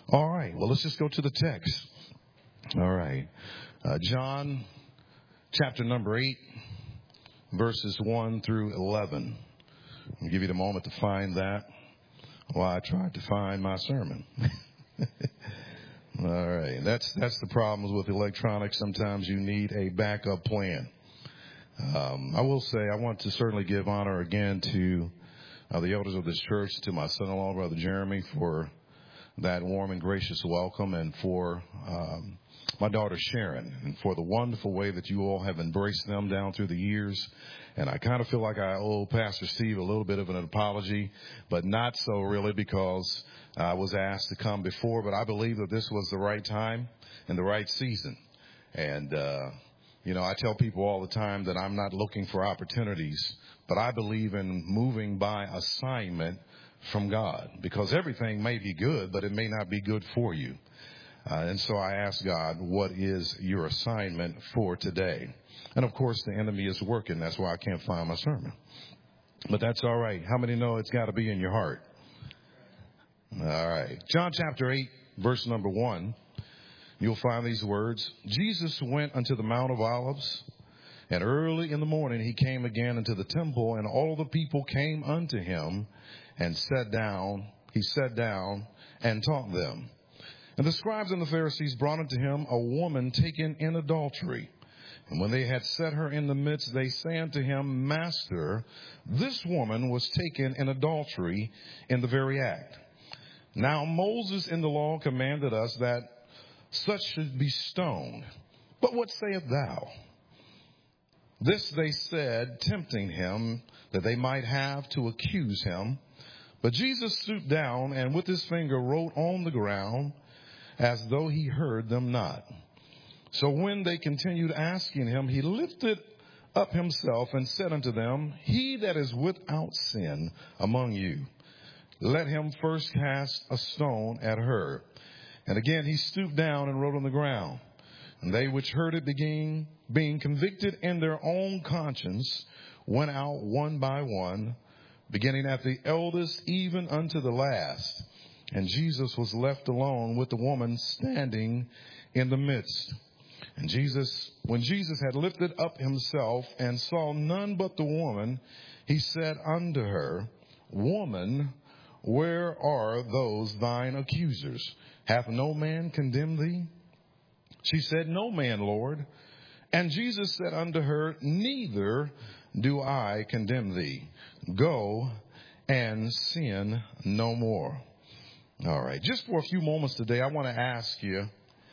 All right. Well, let's just go to the text. All right. John chapter number 8, verses 1 through 11. I'll give you the moment to find that while I tried to find my sermon. All right. That's the problems with electronics. Sometimes you need a backup plan. I will say I want to certainly give honor again to the elders of this church, to my son-in-law, Brother Jeremy, for that warm and gracious welcome, and for my daughter Sharon, and for the wonderful way that you all have embraced them down through the years. And I kind of feel like I owe Pastor Steve a little bit of an apology, but not so really, because I was asked to come before, but I believe that this was the right time and the right season. And I tell people all the time that I'm not looking for opportunities, but I believe in moving by assignment from God, because everything may be good, but it may not be good for you. And so I ask God, what is your assignment for today? And of course, the enemy is working. That's why I can't find my sermon. But that's all right. How many know it's got to be in your heart? All right. John chapter 8, verse number 1. You'll find these words. Jesus went unto the Mount of Olives, and early in the morning he came again into the temple, and all the people came unto him, and sat down. He sat down and taught them. And the scribes and the Pharisees brought unto him a woman taken in adultery. And when they had set her in the midst, they say unto him, Master, this woman was taken in adultery in the very act. Now Moses in the law commanded us that such should be stoned. But what sayest thou? This they said, tempting him, that they might have to accuse him. But Jesus stooped down and with his finger wrote on the ground, as though he heard them not. So when they continued asking him, he lifted up himself and said unto them, He that is without sin among you, let him first cast a stone at her. And again he stooped down and wrote on the ground. And they which heard it, being convicted in their own conscience, went out one by one, beginning at the eldest even unto the last. And Jesus was left alone with the woman standing in the midst. And when Jesus had lifted up himself and saw none but the woman, he said unto her, Woman, where are those thine accusers? Hath no man condemned thee? She said, No man, Lord. And Jesus said unto her, Neither do I condemn thee. Go and sin no more. All right. Just for a few moments today, I want to ask you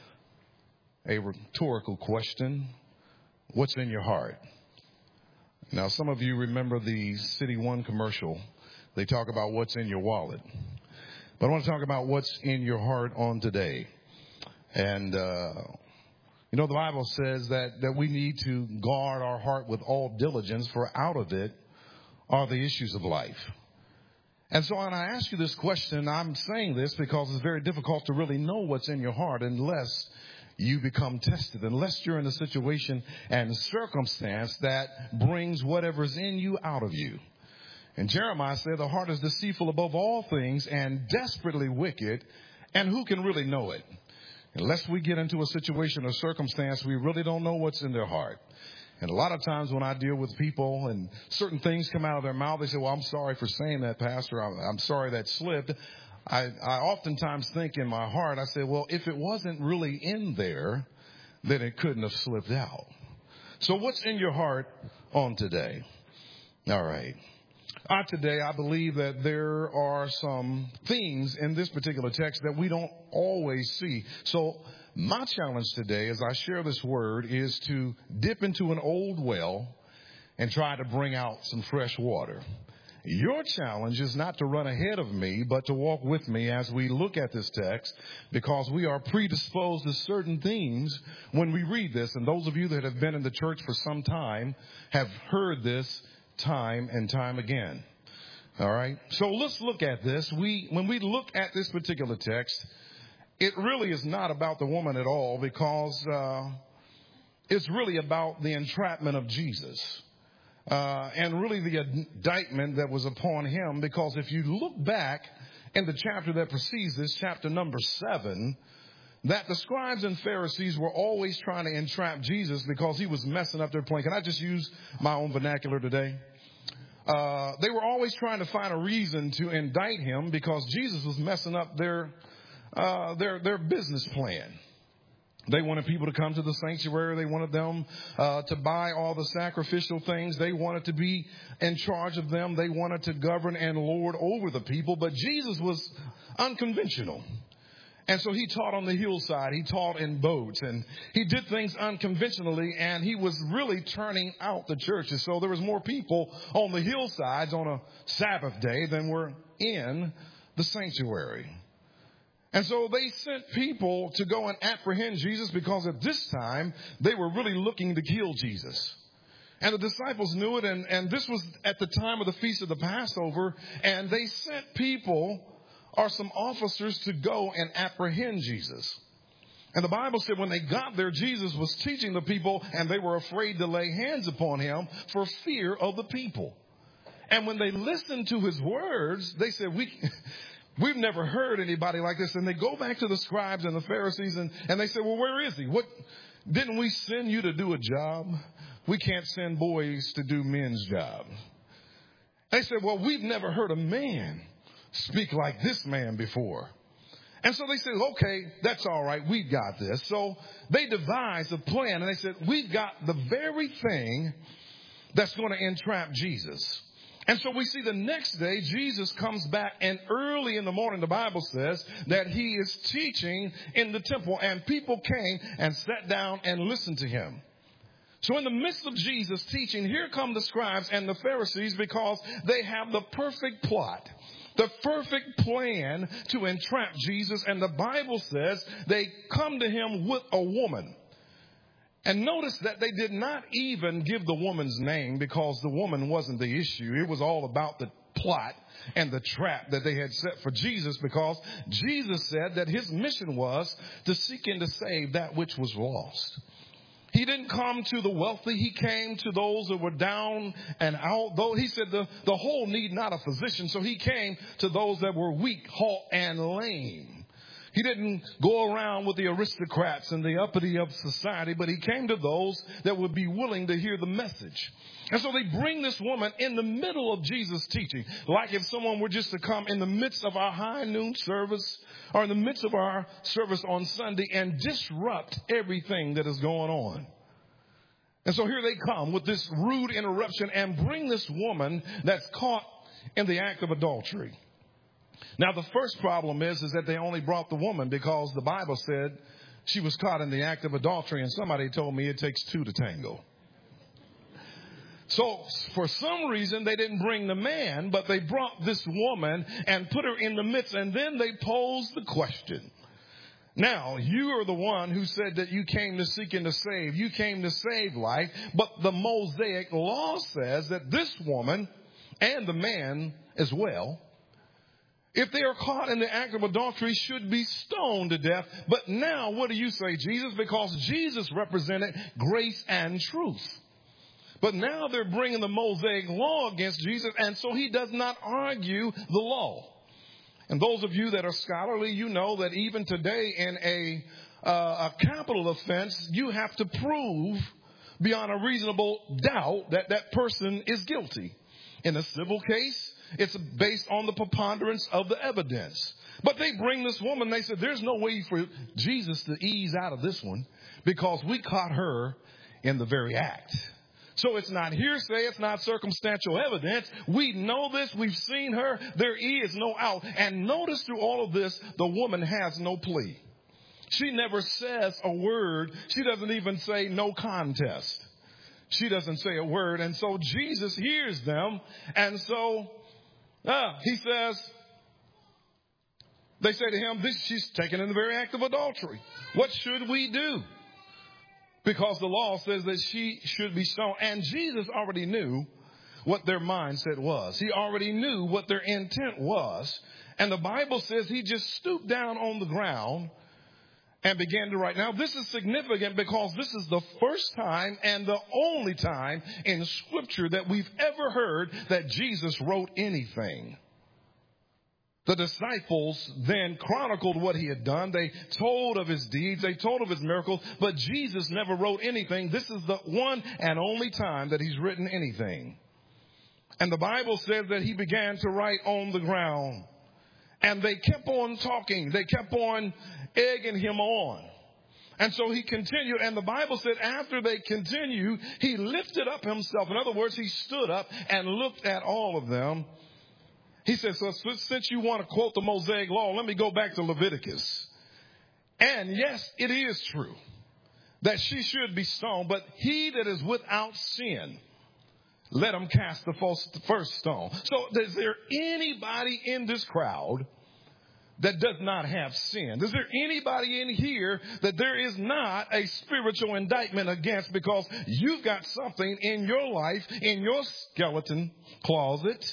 a rhetorical question. What's in your heart? Now, some of you remember the City One commercial. They talk about what's in your wallet. But I want to talk about what's in your heart on today. And, the Bible says that we need to guard our heart with all diligence, for out of it are the issues of life. And so when I ask you this question, I'm saying this because it's very difficult to really know what's in your heart unless you become tested, unless you're in a situation and circumstance that brings whatever's in you out of you. And Jeremiah said the heart is deceitful above all things and desperately wicked, and who can really know it? Unless we get into a situation or circumstance, we really don't know what's in their heart. And a lot of times when I deal with people and certain things come out of their mouth, they say, well, I'm sorry for saying that, Pastor. I'm sorry that slipped. I oftentimes think in my heart, I say, well, if it wasn't really in there, then it couldn't have slipped out. So what's in your heart on today? All right. Today, I believe that there are some things in this particular text that we don't always see. So my challenge today as I share this word is to dip into an old well and try to bring out some fresh water. Your challenge is not to run ahead of me, but to walk with me as we look at this text, because we are predisposed to certain things when we read this. And those of you that have been in the church for some time have heard this time and time again. All right. So let's look at this. When we look at this particular text, it really is not about the woman at all, because it's really about the entrapment of Jesus. And really the indictment that was upon him, because if you look back in the chapter that precedes this, chapter number 7, that the scribes and Pharisees were always trying to entrap Jesus because he was messing up their plan. Can I just use my own vernacular today? They were always trying to find a reason to indict him because Jesus was messing up their business plan. They wanted people to come to the sanctuary. They wanted them to buy all the sacrificial things. They wanted to be in charge of them. They wanted to govern and lord over the people. But Jesus was unconventional. And so he taught on the hillside. He taught in boats. And he did things unconventionally. And he was really turning out the churches. So there was more people on the hillsides on a Sabbath day than were in the sanctuary. And so they sent people to go and apprehend Jesus because at this time they were really looking to kill Jesus. And the disciples knew it. And this was at the time of the Feast of the Passover. And they sent people or some officers to go and apprehend Jesus. And the Bible said when they got there, Jesus was teaching the people and they were afraid to lay hands upon him for fear of the people. And when they listened to his words, they said, we've never heard anybody like this. And they go back to the scribes and the Pharisees and they say, well, where is he? Didn't we send you to do a job? We can't send boys to do men's jobs. They said, well, we've never heard a man speak like this man before. And so they said, okay, that's all right. We've got this. So they devised a plan and they said, we've got the very thing that's going to entrap Jesus. And so we see the next day, Jesus comes back and early in the morning, the Bible says that he is teaching in the temple and people came and sat down and listened to him. So in the midst of Jesus teaching, here come the scribes and the Pharisees because they have the perfect plot, the perfect plan to entrap Jesus. And the Bible says they come to him with a woman. And notice that they did not even give the woman's name because the woman wasn't the issue. It was all about the plot and the trap that they had set for Jesus because Jesus said that his mission was to seek and to save that which was lost. He didn't come to the wealthy. He came to those that were down and out. Though he said the whole need not a physician. So he came to those that were weak, halt, and lame. He didn't go around with the aristocrats and the uppity of society, but he came to those that would be willing to hear the message. And so they bring this woman in the middle of Jesus' teaching, like if someone were just to come in the midst of our high noon service or in the midst of our service on Sunday and disrupt everything that is going on. And so here they come with this rude interruption and bring this woman that's caught in the act of adultery. Now, the first problem is that they only brought the woman because the Bible said she was caught in the act of adultery. And somebody told me it takes two to tango. So for some reason, they didn't bring the man, but they brought this woman and put her in the midst. And then they posed the question. Now, you are the one who said that you came to seek and to save. You came to save life. But the Mosaic law says that this woman and the man as well, if they are caught in the act of adultery, should be stoned to death. But now, what do you say, Jesus? Because Jesus represented grace and truth. But now they're bringing the Mosaic law against Jesus, and so he does not argue the law. And those of you that are scholarly, you know that even today in a capital offense, you have to prove beyond a reasonable doubt that that person is guilty. In a civil case, it's based on the preponderance of the evidence. But they bring this woman. They said, there's no way for Jesus to ease out of this one because we caught her in the very act. So it's not hearsay. It's not circumstantial evidence. We know this. We've seen her. There is no out. And notice through all of this, the woman has no plea. She never says a word. She doesn't even say no contest. She doesn't say a word. And so Jesus hears them. And so he says, they say to him, she's taken in the very act of adultery. What should we do? Because the law says that she should be stoned. And Jesus already knew what their mindset was. He already knew what their intent was. And the Bible says he just stooped down on the ground and began to write. Now, this is significant because this is the first time and the only time in Scripture that we've ever heard that Jesus wrote anything. The disciples then chronicled what he had done. They told of his deeds. They told of his miracles. But Jesus never wrote anything. This is the one and only time that he's written anything. And the Bible says that he began to write on the ground. And they kept on talking. They kept on egging him on. And so he continued. And the Bible said after they continued, he lifted up himself. In other words, he stood up and looked at all of them. He said, so since you want to quote the Mosaic law, let me go back to Leviticus. And yes, it is true that she should be stoned, but he that is without sin, let him cast the first stone. So is there anybody in this crowd that does not have sin? Is there anybody in here that there is not a spiritual indictment against because you've got something in your life, in your skeleton closet,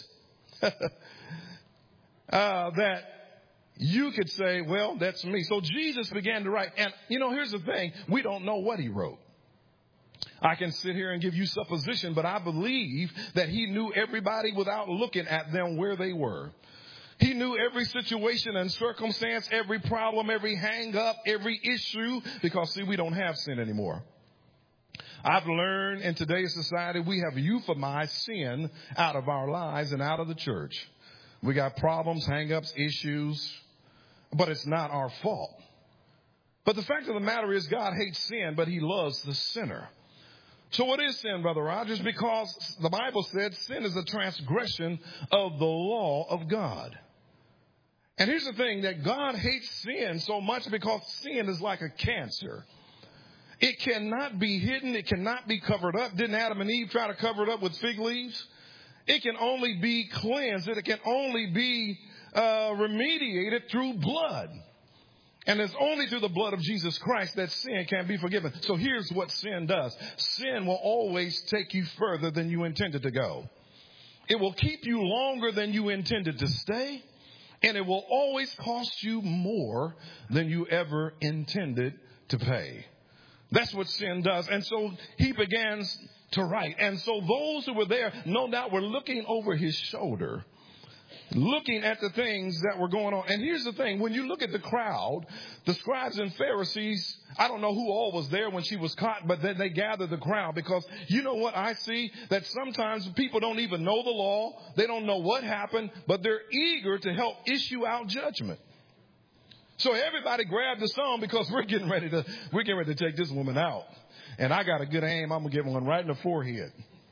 that you could say, well, that's me. So Jesus began to write. And, here's the thing. We don't know what he wrote. I can sit here and give you supposition, but I believe that he knew everybody without looking at them where they were. He knew every situation and circumstance, every problem, every hang up, every issue, because, see, we don't have sin anymore. I've learned in today's society we have euphemized sin out of our lives and out of the church. We got problems, hang-ups, issues, but it's not our fault. But the fact of the matter is God hates sin, but he loves the sinner. So what is sin, Brother Rogers? Because the Bible said sin is a transgression of the law of God. And here's the thing, that God hates sin so much because sin is like a cancer. It cannot be hidden. It cannot be covered up. Didn't Adam and Eve try to cover it up with fig leaves? It can only be cleansed. It can only be remediated through blood. And it's only through the blood of Jesus Christ that sin can be forgiven. So here's what sin does. Sin will always take you further than you intended to go. It will keep you longer than you intended to stay. And it will always cost you more than you ever intended to pay. That's what sin does. And so he begins to write. And so those who were there, no doubt, were looking over his shoulder, looking at the things that were going on. And here's the thing. When you look at the crowd, the scribes and Pharisees, I don't know who all was there when she was caught, but then they gathered the crowd because you know what I see? That sometimes people don't even know the law. They don't know what happened, but they're eager to help issue out judgment. So everybody grabbed the stone because we're getting ready to take this woman out. And I got a good aim. I'm going to get one right in the forehead.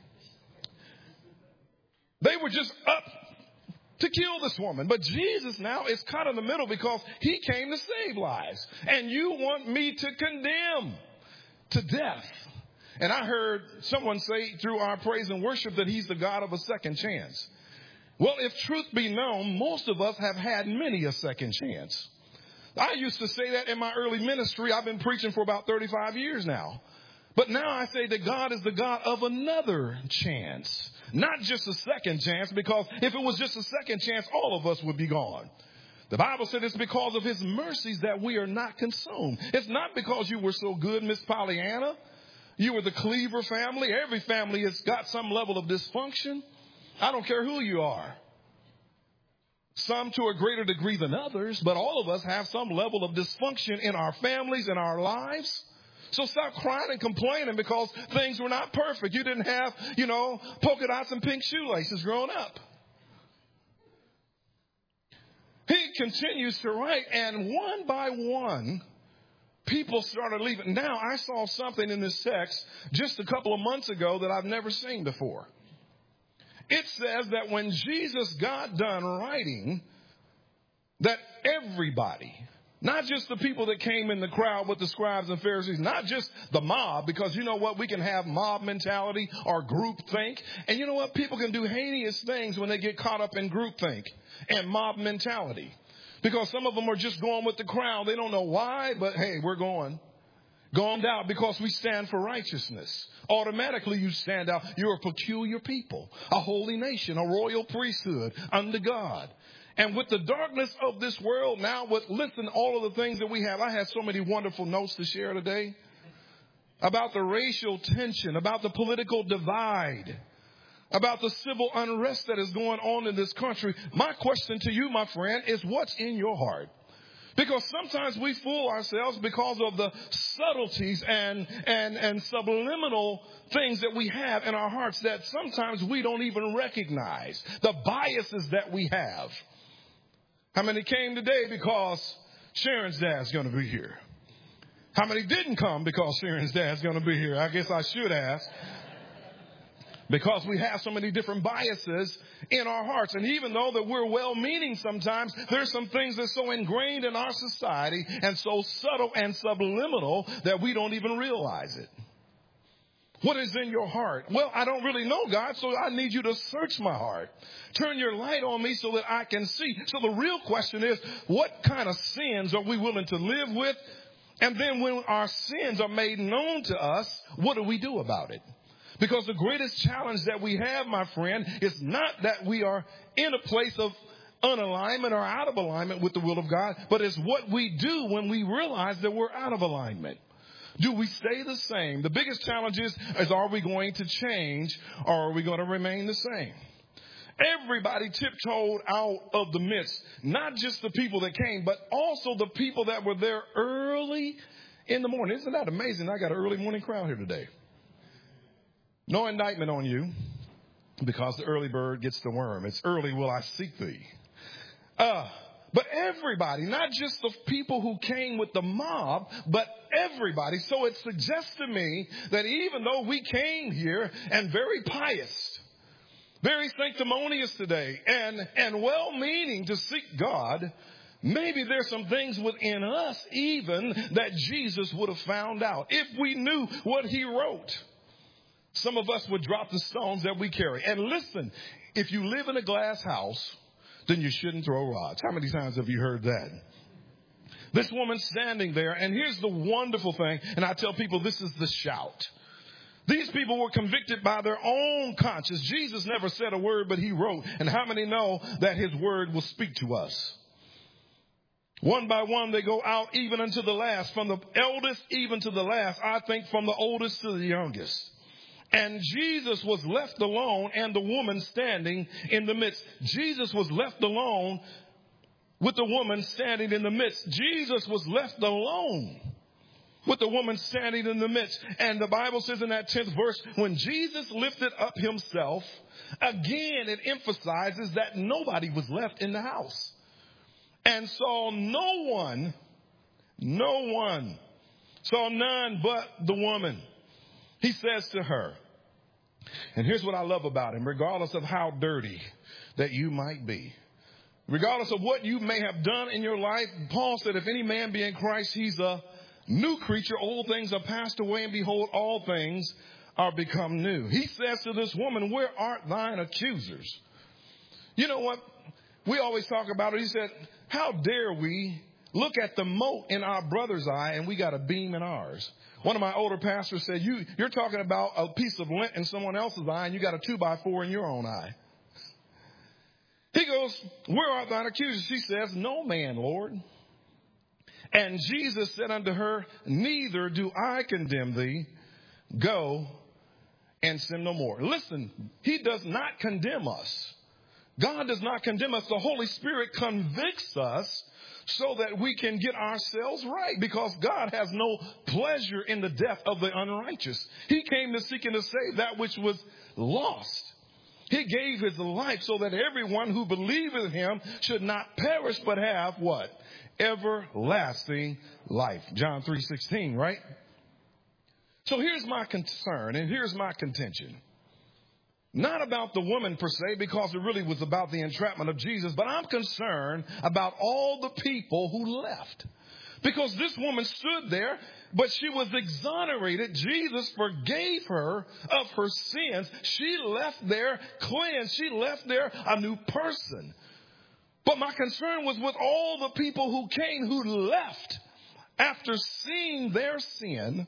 They were just up to kill this woman. But Jesus now is caught in the middle because he came to save lives. And you want me to condemn to death. And I heard someone say through our praise and worship that he's the God of a second chance. Well, if truth be known, most of us have had many a second chance. I used to say that in my early ministry. I've been preaching for about 35 years now. But now I say that God is the God of another chance, not just a second chance, because if it was just a second chance, all of us would be gone. The Bible said it's because of his mercies that we are not consumed. It's not because you were so good, Miss Pollyanna. You were the Cleaver family. Every family has got some level of dysfunction. I don't care who you are. Some to a greater degree than others, but all of us have some level of dysfunction in our families, in our lives. So stop crying and complaining because things were not perfect. You didn't have, polka dots and pink shoelaces growing up. He continues to write, and one by one, people started leaving. Now, I saw something in this text just a couple of months ago that I've never seen before. It says that when Jesus got done writing, that everybody, not just the people that came in the crowd with the scribes and Pharisees, not just the mob, because you know what? We can have mob mentality or group think. And you know what? People can do heinous things when they get caught up in group think and mob mentality. Because some of them are just going with the crowd. They don't know why, but hey, we're going. Gone out because we stand for righteousness. Automatically you stand out. You're a peculiar people, a holy nation, a royal priesthood under God. And with the darkness of this world now, listen, all of the things that we have. I had so many wonderful notes to share today about the racial tension, about the political divide, about the civil unrest that is going on in this country. My question to you, my friend, is what's in your heart? Because sometimes we fool ourselves because of the subtleties and subliminal things that we have in our hearts that sometimes we don't even recognize. The biases that we have. How many came today because Sharon's dad's going to be here? How many didn't come because Sharon's dad's going to be here? I guess I should ask. Because we have so many different biases in our hearts. And even though that we're well-meaning sometimes, there's some things that's so ingrained in our society and so subtle and subliminal that we don't even realize it. What is in your heart? Well, I don't really know, God, so I need you to search my heart. Turn your light on me so that I can see. So the real question is, what kind of sins are we willing to live with? And then when our sins are made known to us, what do we do about it? Because the greatest challenge that we have, my friend, is not that we are in a place of unalignment or out of alignment with the will of God, but it's what we do when we realize that we're out of alignment. Do we stay the same? The biggest challenge is are we going to change or are we going to remain the same? Everybody tiptoed out of the midst, not just the people that came, but also the people that were there early in the morning. Isn't that amazing? I got an early morning crowd here today. No indictment on you, because the early bird gets the worm. It's early will I seek thee. But everybody, not just the people who came with the mob, but everybody. So it suggests to me that even though we came here and very pious, very sanctimonious today, and well-meaning to seek God, maybe there's some things within us even that Jesus would have found out if we knew what he wrote. Some of us would drop the stones that we carry. And listen, if you live in a glass house, then you shouldn't throw rods. How many times have you heard that? This woman standing there, and here's the wonderful thing, and I tell people this is the shout. These people were convicted by their own conscience. Jesus never said a word, but he wrote. And how many know that his word will speak to us? One by one, they go out even unto the last, from the eldest even to the last. I think from the oldest to the youngest. And Jesus was left alone and the woman standing in the midst. Jesus was left alone with the woman standing in the midst. Jesus was left alone with the woman standing in the midst. And the Bible says in that 10th verse, when Jesus lifted up himself, again it emphasizes that nobody was left in the house. And saw none saw none but the woman. He says to her, and here's what I love about him, regardless of how dirty that you might be, regardless of what you may have done in your life, Paul said, if any man be in Christ, he's a new creature. Old things are passed away, and behold, all things are become new. He says to this woman, where art thine accusers? You know what? We always talk about it. He said, how dare we look at the mote in our brother's eye and we got a beam in ours? One of my older pastors said, you're talking about a piece of lint in someone else's eye and you got a 2x4 in your own eye. He goes, where art thine accusers? She says, no man, Lord. And Jesus said unto her, neither do I condemn thee. Go and sin no more. Listen, he does not condemn us. God does not condemn us. The Holy Spirit convicts us so that we can get ourselves right, because God has no pleasure in the death of the unrighteous. He came to seek and to save that which was lost. He gave his life so that everyone who believeth in him should not perish but have what? Everlasting life. John 3:16, right? So here's my concern and here's my contention. Not about the woman per se, because it really was about the entrapment of Jesus, but I'm concerned about all the people who left. Because this woman stood there, but she was exonerated. Jesus forgave her of her sins. She left there cleansed. She left there a new person. But my concern was with all the people who came, who left after seeing their sin.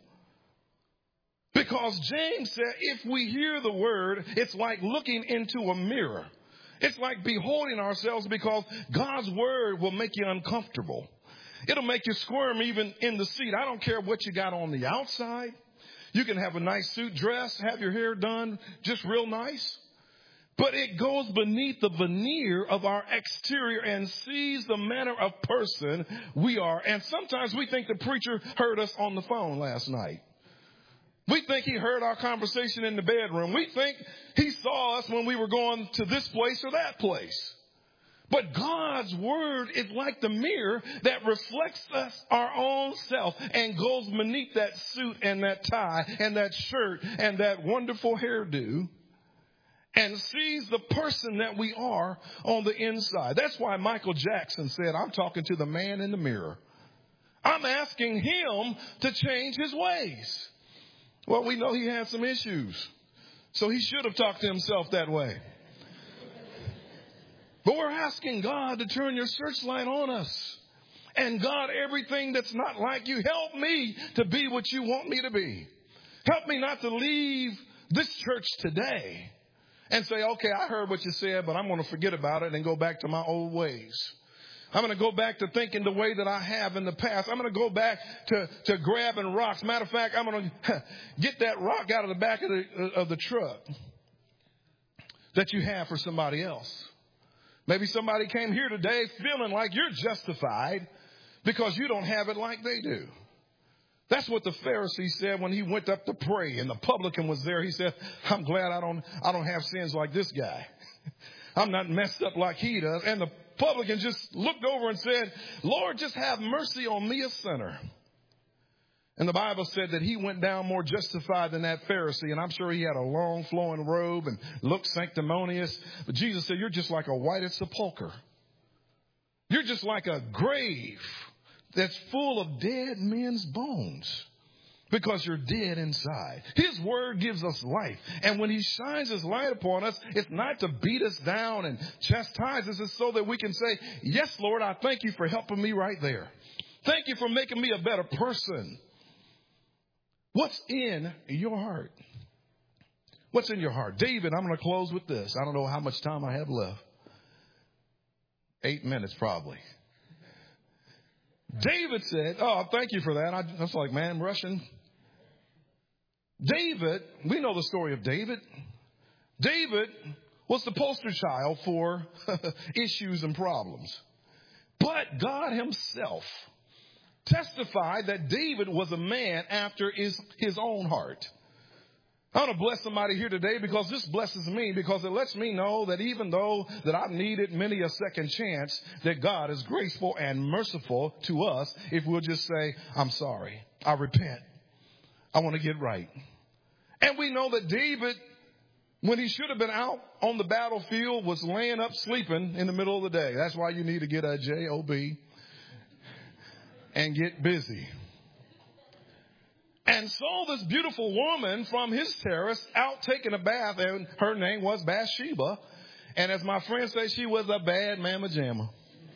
Because James said, if we hear the word, it's like looking into a mirror. It's like beholding ourselves, because God's word will make you uncomfortable. It'll make you squirm even in the seat. I don't care what you got on the outside. You can have a nice suit dress, have your hair done just real nice. But it goes beneath the veneer of our exterior and sees the manner of person we are. And sometimes we think the preacher heard us on the phone last night. We think he heard our conversation in the bedroom. We think he saw us when we were going to this place or that place. But God's word is like the mirror that reflects us, our own self, and goes beneath that suit and that tie and that shirt and that wonderful hairdo, and sees the person that we are on the inside. That's why Michael Jackson said, I'm talking to the man in the mirror. I'm asking him to change his ways. Well, we know he had some issues, so he should have talked to himself that way. But we're asking God to turn your searchlight on us. And God, everything that's not like you, help me to be what you want me to be. Help me not to leave this church today and say, okay, I heard what you said, but I'm going to forget about it and go back to my old ways. I'm going to go back to thinking the way that I have in the past. I'm going to go back to grabbing rocks. Matter of fact, I'm going to get that rock out of the back of the truck that you have for somebody else. Maybe somebody came here today feeling like you're justified because you don't have it like they do. That's what the Pharisee said when he went up to pray and the publican was there. He said, I'm glad I don't have sins like this guy. I'm not messed up like he does. And the publican just looked over and said, Lord, just have mercy on me, a sinner. And the Bible said that he went down more justified than that Pharisee. And I'm sure he had a long flowing robe and looked sanctimonious. But Jesus said, you're just like a whited sepulcher. You're just like a grave that's full of dead men's bones because you're dead inside. His word gives us life. And when he shines his light upon us, it's not to beat us down and chastise us. It's so that we can say, yes, Lord, I thank you for helping me right there. Thank you for making me a better person. What's in your heart? What's in your heart? David, I'm going to close with this. I don't know how much time I have left. 8 minutes probably. David said, oh, thank you for that. I was like, man, Russian. David, we know the story of David. David was the poster child for issues and problems. But God himself testified that David was a man after his own heart. I want to bless somebody here today because this blesses me, because it lets me know that even though that I've needed many a second chance, that God is graceful and merciful to us if we'll just say, I'm sorry, I repent, I want to get right. And we know that David, when he should have been out on the battlefield, was laying up sleeping in the middle of the day. That's why you need to get a job and get busy. And saw this beautiful woman from his terrace out taking a bath, and her name was Bathsheba. And as my friends say, she was a bad mamma jamma.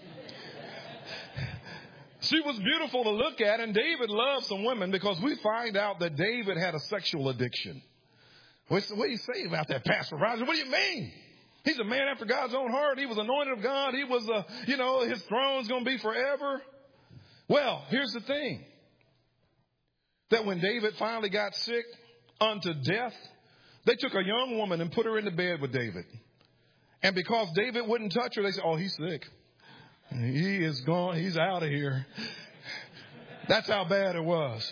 She was beautiful to look at, and David loved some women, because we find out that David had a sexual addiction. What do you say about that, Pastor Roger? What do you mean? He's a man after God's own heart. He was anointed of God. He was, his throne's going to be forever. Well, here's the thing. That when David finally got sick unto death, they took a young woman and put her in the bed with David. And because David wouldn't touch her, they said, oh, he's sick. He is gone. He's out of here. That's how bad it was.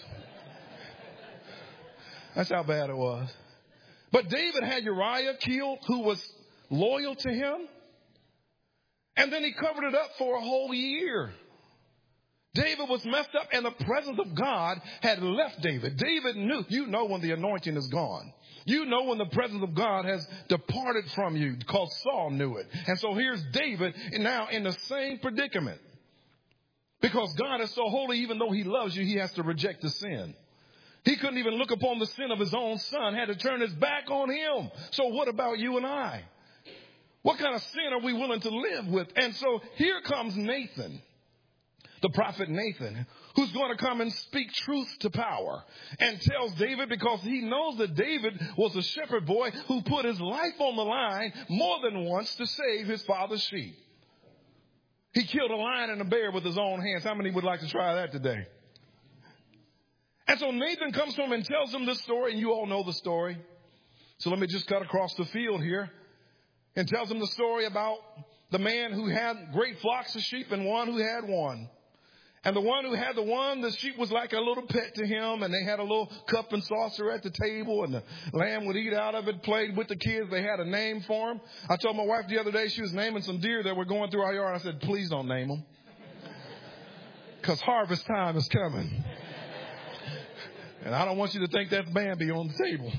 That's how bad it was. But David had Uriah killed, who was loyal to him. And then he covered it up for a whole year. David was messed up, and the presence of God had left David. David knew. You know when the anointing is gone. You know when the presence of God has departed from you, because Saul knew it. And so here's David now in the same predicament. Because God is so holy, even though he loves you, he has to reject the sin. He couldn't even look upon the sin of his own son, had to turn his back on him. So what about you and I? What kind of sin are we willing to live with? And so here comes Nathan. The prophet Nathan, who's going to come and speak truth to power, and tells David, because he knows that David was a shepherd boy who put his life on the line more than once to save his father's sheep. He killed a lion and a bear with his own hands. How many would like to try that today? And so Nathan comes to him and tells him this story, and you all know the story. So let me just cut across the field here. and tells him the story about the man who had great flocks of sheep and one who had one. And the one who had the sheep was like a little pet to him, and they had a little cup and saucer at the table, and the lamb would eat out of it, played with the kids. They had a name for him. I told my wife the other day she was naming some deer that were going through our yard. I said, please don't name them, because harvest time is coming. And I don't want you to think that's Bambi on the table.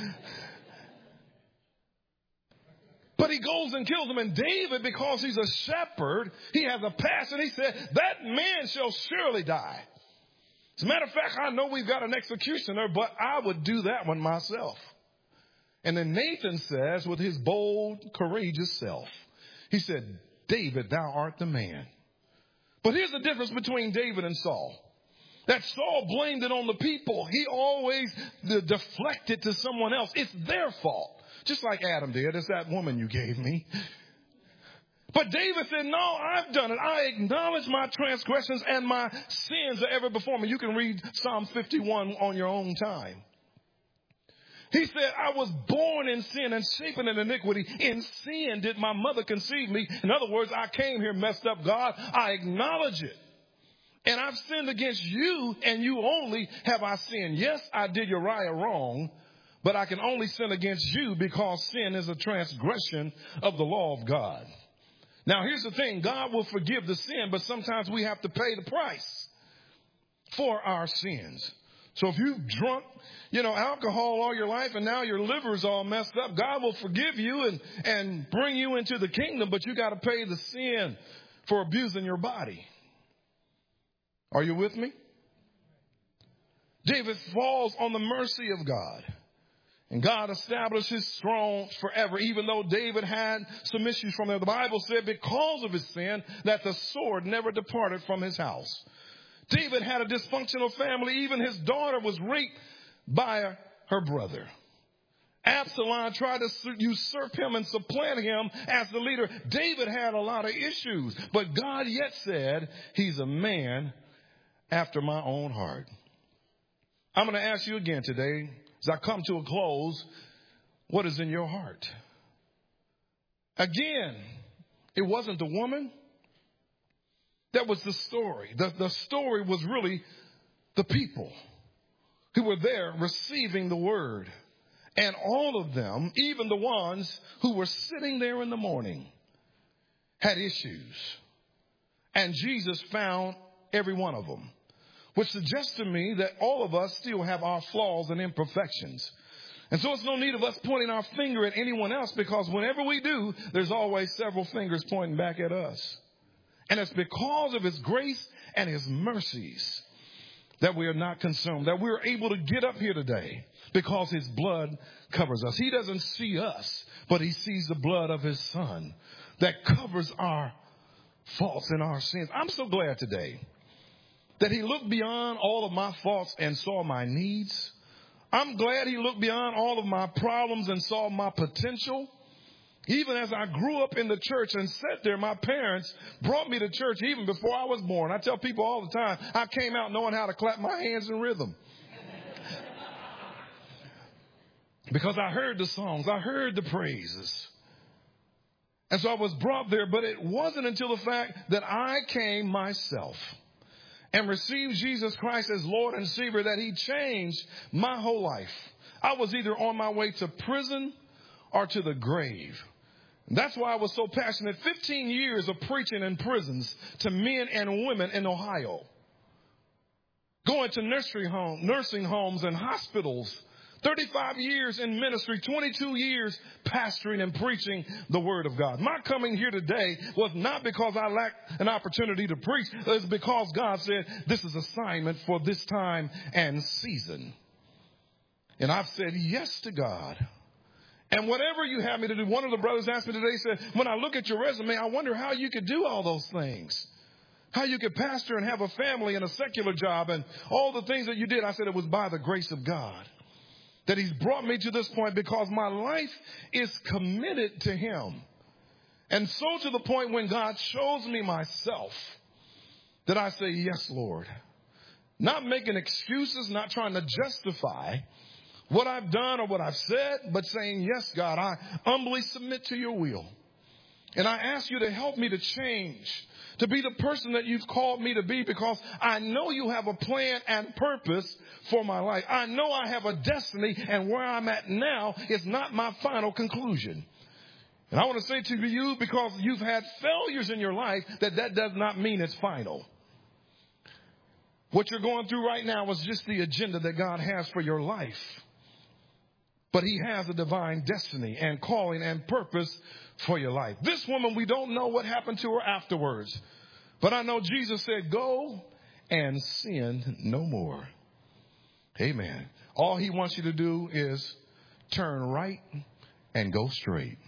But he goes and kills him. And David, because he's a shepherd, he has a passion. He said, that man shall surely die. As a matter of fact, I know we've got an executioner, but I would do that one myself. And then Nathan says, with his bold, courageous self, he said, David, thou art the man. But here's the difference between David and Saul. That Saul blamed it on the people. He always deflected to someone else. It's their fault. Just like Adam did. It's that woman you gave me. But David said, no, I've done it. I acknowledge my transgressions and my sins are ever before me. You can read Psalm 51 on your own time. He said, I was born in sin and shapen in iniquity. In sin did my mother conceive me. In other words, I came here messed up, God. I acknowledge it. And I've sinned against you, and you only have I sinned. Yes, I did Uriah wrong, but I can only sin against you because sin is a transgression of the law of God. Now, here's the thing. God will forgive the sin, but sometimes we have to pay the price for our sins. So if you've drunk, alcohol all your life and now your liver's all messed up, God will forgive you and bring you into the kingdom, but you got to pay the sin for abusing your body. Are you with me? David falls on the mercy of God. And God established his throne forever, even though David had some issues from there. The Bible said because of his sin that the sword never departed from his house. David had a dysfunctional family. Even his daughter was raped by her brother. Absalom tried to usurp him and supplant him as the leader. David had a lot of issues, but God yet said he's a man after my own heart. I'm going to ask you again today, as I come to a close, what is in your heart? Again, it wasn't the woman. That was the story. The story was really the people who were there receiving the word. And all of them, even the ones who were sitting there in the morning, had issues. And Jesus found every one of them, which suggests to me that all of us still have our flaws and imperfections. And so it's no need of us pointing our finger at anyone else, because whenever we do, there's always several fingers pointing back at us. And it's because of his grace and his mercies that we are not consumed, that we're able to get up here today because his blood covers us. He doesn't see us, but he sees the blood of his son that covers our faults and our sins. I'm so glad today that he looked beyond all of my faults and saw my needs. I'm glad he looked beyond all of my problems and saw my potential. Even as I grew up in the church and sat there, my parents brought me to church even before I was born. I tell people all the time, I came out knowing how to clap my hands in rhythm. Because I heard the songs, I heard the praises. And so I was brought there, but it wasn't until the fact that I came myself and received Jesus Christ as Lord and Savior that he changed my whole life. I was either on my way to prison or to the grave. That's why I was so passionate. 15 years of preaching in prisons to men and women in Ohio. Going to nursing homes and hospitals. 35 years in ministry, 22 years pastoring and preaching the word of God. My coming here today was not because I lacked an opportunity to preach. It was because God said, this is assignment for this time and season. And I've said yes to God. And whatever you have me to do, one of the brothers asked me today, said, when I look at your resume, I wonder how you could do all those things. How you could pastor and have a family and a secular job and all the things that you did. I said it was by the grace of God that he's brought me to this point, because my life is committed to him. And so to the point when God shows me myself that I say, yes, Lord. Not making excuses, not trying to justify, what I've done or what I've said, but saying, yes, God, I humbly submit to your will. And I ask you to help me to change, to be the person that you've called me to be, because I know you have a plan and purpose for my life. I know I have a destiny, and where I'm at now is not my final conclusion. And I want to say to you, because you've had failures in your life, that does not mean it's final. What you're going through right now is just the agenda that God has for your life. But he has a divine destiny and calling and purpose for your life. This woman, we don't know what happened to her afterwards. But I know Jesus said, go and sin no more. Amen. All he wants you to do is turn right and go straight.